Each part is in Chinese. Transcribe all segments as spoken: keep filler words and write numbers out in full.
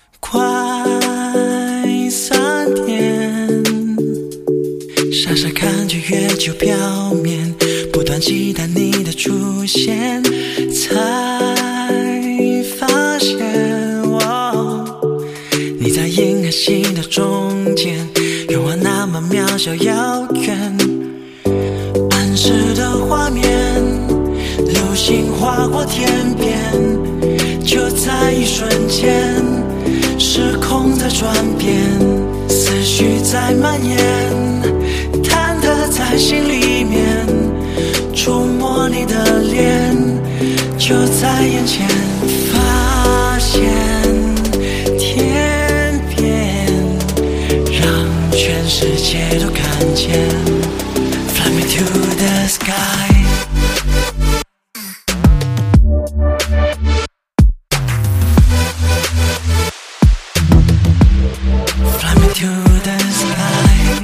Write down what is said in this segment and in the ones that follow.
快三点，傻傻看着月球表面，不断期待你的出现，才发现、哦、你在银河系的中间，愿望那么渺小遥远，暗示的画面，流星划过天边，就在一瞬间，时空在转变，思绪在蔓延，忐忑在心里面，触摸你的脸，就在眼前，发现天边，让全世界都看见 Fly me to the sky，to the sky，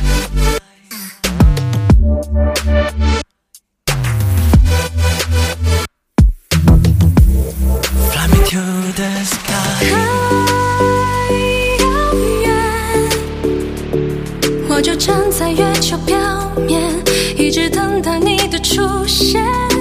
Fly me to the sky， 太遥远，我就站在月球表面，一直等待你的出现。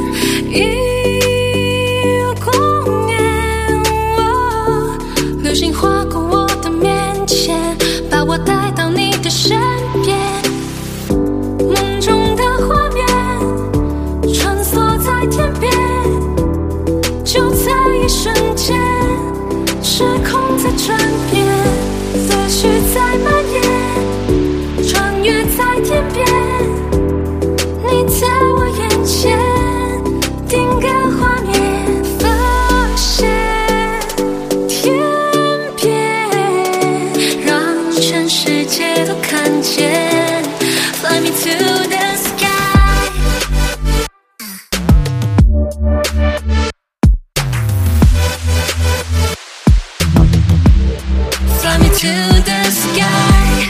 一光年，哦，流星划过我的面前，把我带到你的身边，梦中的画面穿梭在天边，就在一瞬间，时空在转变，思绪在蔓延，穿越在天边，你在我眼前，定格画面，发现天全世界都看见 Fly me to the sky， Fly me to the sky，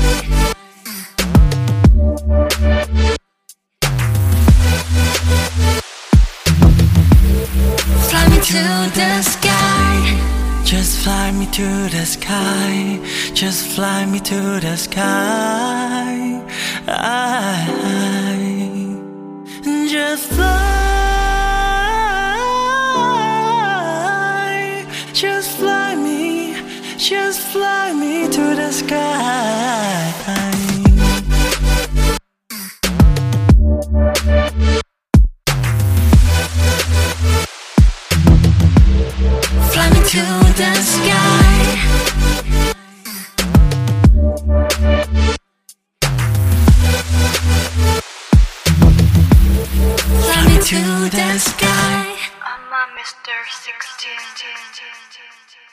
Fly me to the sky， Just fly me to the sky, just fly me to the sky. I, just fly, just fly me, just fly me to the sky. Fly me to the sky, fly me to the sky. I'm a Mister sixteen.